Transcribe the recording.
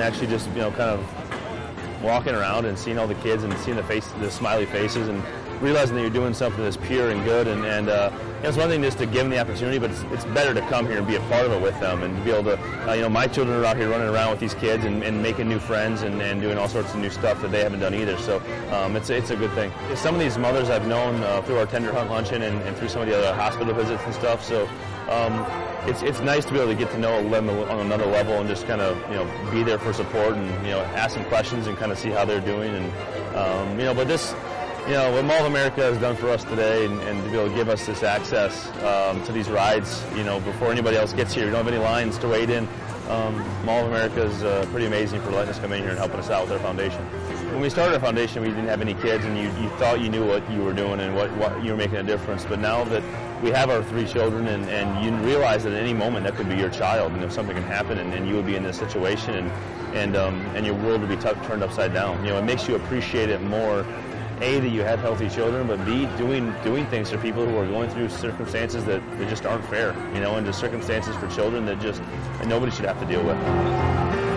actually just, you know, kind of walking around and seeing all the kids and seeing the smiley faces and realizing that you're doing something that's pure and good. And you know, it's one thing just to give them the opportunity, but it's better to come here and be a part of it with them and to be able to, you know, my children are out here running around with these kids and making new friends and doing all sorts of new stuff that they haven't done either. So it's a good thing. Some of these mothers I've known through our tender hunt luncheon and through some of the other hospital visits and stuff. So it's nice to be able to get to know them on another level and just kind of, you know, be there for support and, you know, ask them questions and kind of see how they're doing. And you know, but this, you know, what Mall of America has done for us today and to be able to give us this access to these rides, you know, before anybody else gets here. We don't have any lines to wait in. Mall of America is pretty amazing for letting us come in here and helping us out with our foundation. When we started our foundation, we didn't have any kids, and you thought you knew what you were doing and what you were making a difference. But now that we have our 3 children, and you realize that at any moment that could be your child, and if something can happen, and you would be in this situation, and your world would be turned upside down. You know, it makes you appreciate it more. A, that you have healthy children, but B, doing things for people who are going through circumstances that just aren't fair, you know, and just circumstances for children that nobody should have to deal with.